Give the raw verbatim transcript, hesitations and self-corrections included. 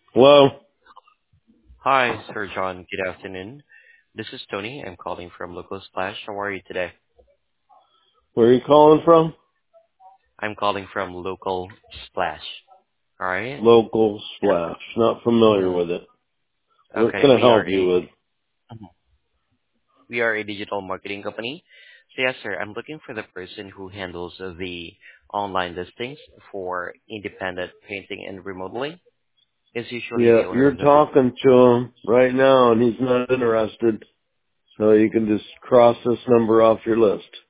Hello? Hi, Sir John. Good afternoon. This is Tony. I'm calling from Local Splash. How are you today? Where are you calling from? I'm calling from Local Splash. All right? Local Splash. Not familiar Mm, with it. What okay, can I we are help you a with? Mhm. we are a digital marketing company. So yes, sir, I'm looking for the person who handles the online listings for independent painting and remodeling. Is usually Yeah, the owner you're of the business. talking to him right now and he's not interested. So you can just cross this number off your list.